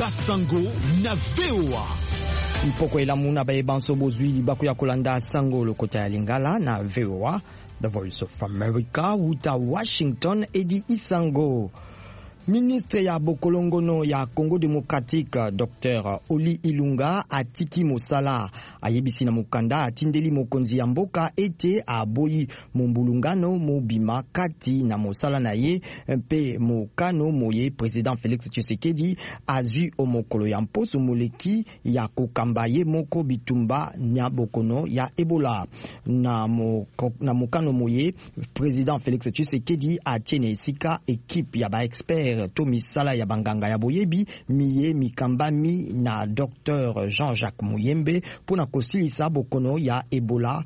Basango na VOA. Mpoko elamuna baye banso bozwi libaku ya kolanda sango lokota ya Lingala na VOA, The Voice of America, uta Washington edi isango. Ministre ya Bokolongono ya Congo Démocratique Dr Oli Ilunga atiki mosala ayebisi na mukanda atindeli mokonzi ya mboka ete aboyi mombulungano mobima kati na mosala na ye mpe mokano moye President Félix Tshisekedi azwi omokolo ya mposo moleki ya kokamba ye moko bitumba nya bokono ya Ebola na mokano moye President Félix Tshisekedi atiene esika ekipe ya ba expert to misala ya banganga ya boyebi miye mikambami na Dr Jean-Jacques Muyembe pona kosilisa bokono ya Ebola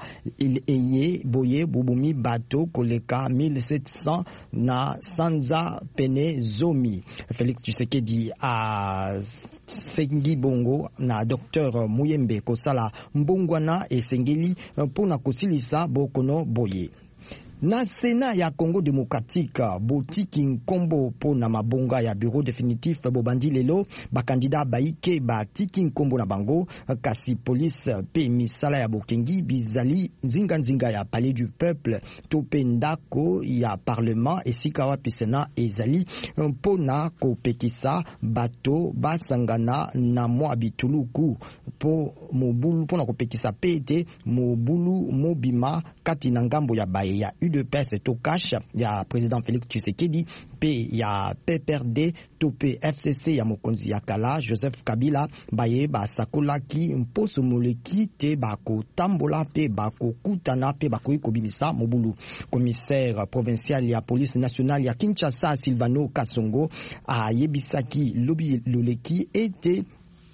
eye boye bubumi bato koleka 1700 na sanza pene zomi. Félix Tshisekedi a sengi bongo na Dr Muyembe kosala mbongwana esengeli pona kosilisa bokono boye. Na Sénat ya Congo Démocratique botiki nkombo po na mabonga ya bureau définitif bobandi lelo bakandida baike batiki nkombo na bango kasi police pe misala ya bokengi bizali nzinga ya palais du peuple to pe ndako ya parlement esika wapi Sénat ezali po na kopekisa bato basangana na mwa bituluku po mobulu po na kopekisa pete mobulu mobima kati na ngambo ya baye ya UDPS to cash ya President Félix Tshisekedi pe ya PPRD to pe FCC ya mokonzi ya kala Joseph Kabila baye basakolaki mposo moleki te bako tambola pe bako kutana pe bako ikobimisa mobulu. Commissaire provincial ya police nationale ya Kinshasa Silvano Kasongo a yebisaki lobi loleki ete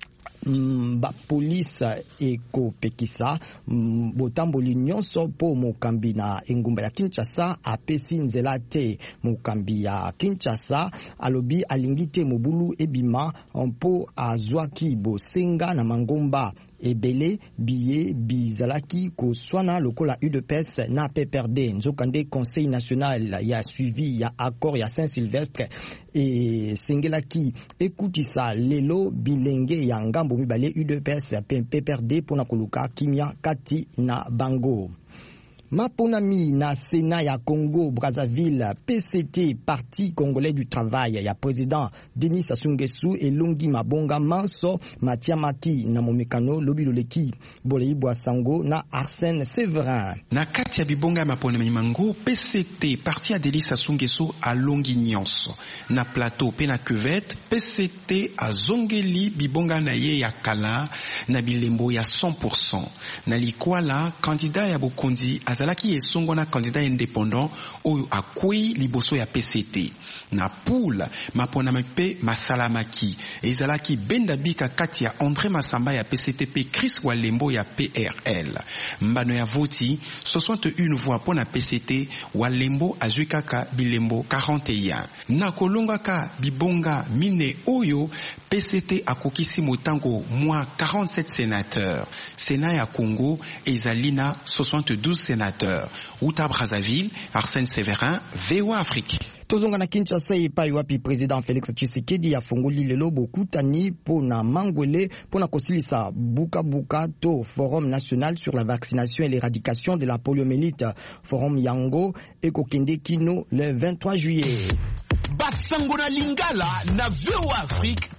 ba police eko pekisa botamboli nyonso po mokambi na engumba ya Kinshasa apesi nzela te mokambi ya Kinshasa alobi alingite mobulu ebima mpo azwaki bosenga na mangomba ebele biye bizalaki koswana lokola UDPS na PPRD nzokande Conseil national ya suivi ya accord ya Saint-Sylvestre e sengelaki ekutisa lelo bilenge ya ngambo mibale UDPS PPRD pona koluka kimia kati na bango. Maponami na Sénat ya Congo Brazzaville PCT Parti Congolais du Travail ya Président Denis Sassou Nguesso elongi mabonga manso matiamaki na momekano lobiloleki bolei bwasango na Arsène Séverin na kati ya bibonga maponami mango PCT Parti ya Denis Sassou Nguesso alongi nyonso na plateau pe na cuvette PCT azongeli bibonga na ye ya kala na bilembo ya 100% na likwala candidat ya bokonzi azalaki esongo na candidat indépendant oyo akwei liboso ya PCT na poule maponami pe masalamaki ezalaki bendabika kati ya André Massamba ya PCT pe Chris Walembo ya PRL mbano ya voti 61 voix pona PCT Walembo azwikaka bilembo 41 na kolongaka bibonga mine oyo PCT akokisi motango mwa 47 sénateurs Sénat ya Congo ezalina 72 sénateurs Uta Brazzaville Arsène Séverin VOA Afrique. Tozonga na Kinshasa epai wapi President Félix Tshisekedi afungoli lelo bokutani pona mangwele pona kosilisa buka to Forum national sur la vaccination et l'éradication de la poliomyélite Forum yango ekokende kino le 23 juillet. Basango na Lingala na VOA Afrique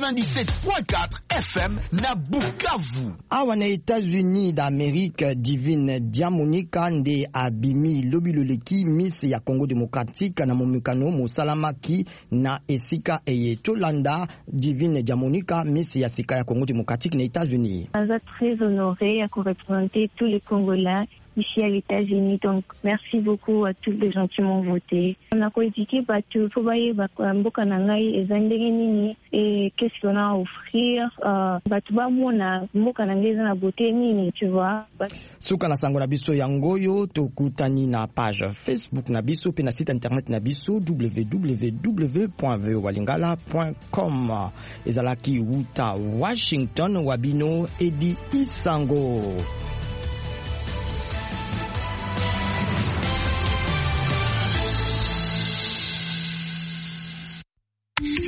97.4 FM na Bukavu. Awa na États-Unis d'Amérique Divine Diamonika nde abimi lobiloleki Miss ya Congo Démocratique na momekano mosalamaki na esika eye Tolanda Divine Diamonika Miss ya sika ya Congo Démocratique na États-Unis. On est très honoré à représenter tous les Congolais ici à les États-Unis. Donc, merci beaucoup à tous les gens qui m'ont voté. On a critiqué Batu, Fobaye, Mbokanangai et Zandegenini. Et qu'est-ce qu'on a à offrir? Batuba Mona, Mbokanangai, na beauté nini, tu vois. Suka na sango na biso yangoyo, tokutani na page Facebook na biso, pe na site internet na biso, www.voalingala.com. Ezalaki Uta Washington, Wabino, Edi Isango.